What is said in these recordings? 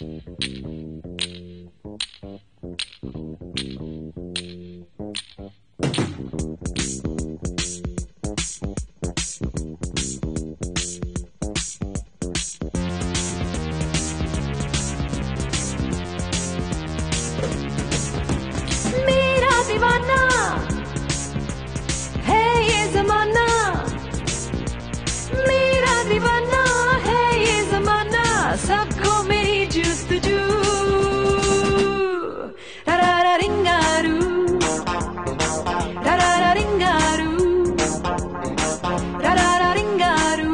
मेरा दीवाना है ये जमाना, मेरा दीवाना है ये जमाना, सबको मेरी जुस्तजू। रारा रिंगारू, रारा रिंगारू, रारा रिंगारू।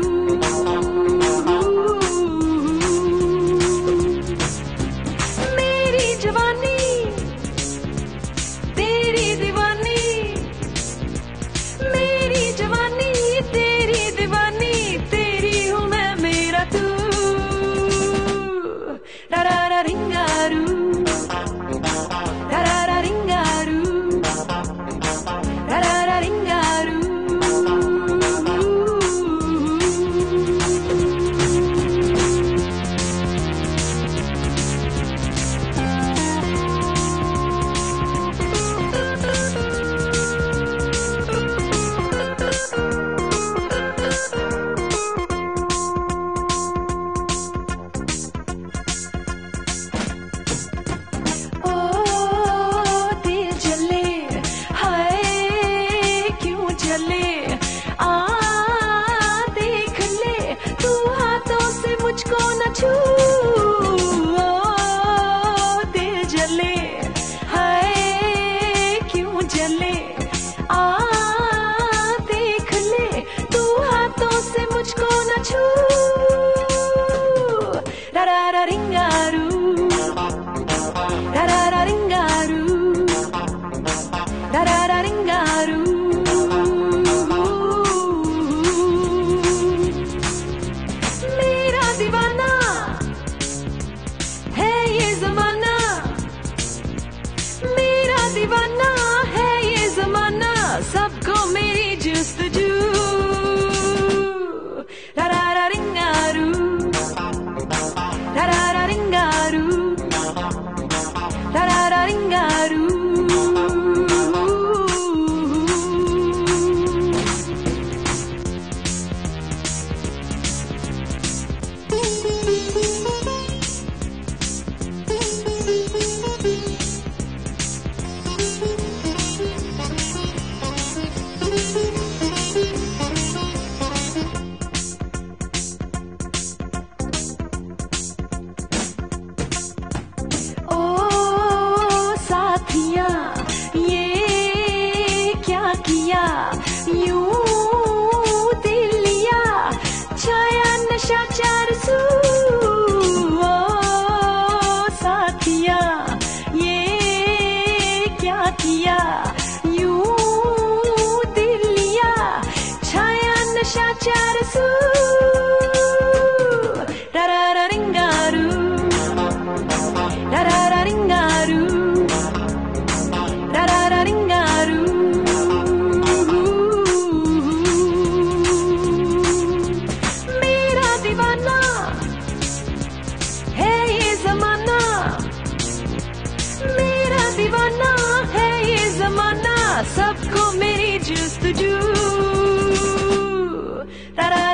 मेरी जवानी तेरी दीवानी, मेरी जवानी तेरी दीवानी, तेरी हूँ मैं मेरा तू। रारा रिंगारू, रारा रिंगारू, रारा रिंगारू। मुझको न छू, दिल जले, हाय क्यों जले, देख ले तू हाथों से मुझको न छू। रारा रिंगारू, रारा रिंगारू, रारा रिंगारू। दीवाना है ये जमाना, मेरा दीवाना है ये जमाना, सबको मेरी जुस्तजू। रारा रिंगारू, रारा रिंगारू, रारा रिंगारू। ये क्या किया, यूं दिल लिया, छाया नशा चार सू। साथिया ये क्या किया, यूं दिल लिया, छाया नशा चार सू। रारा रिंगारू, रारा रिंगारू, रारा रिंगारू। मेरा दीवाना है ये जमाना, मेरा दीवाना है ये जमाना, सबको मेरी जुस्तजू। रारा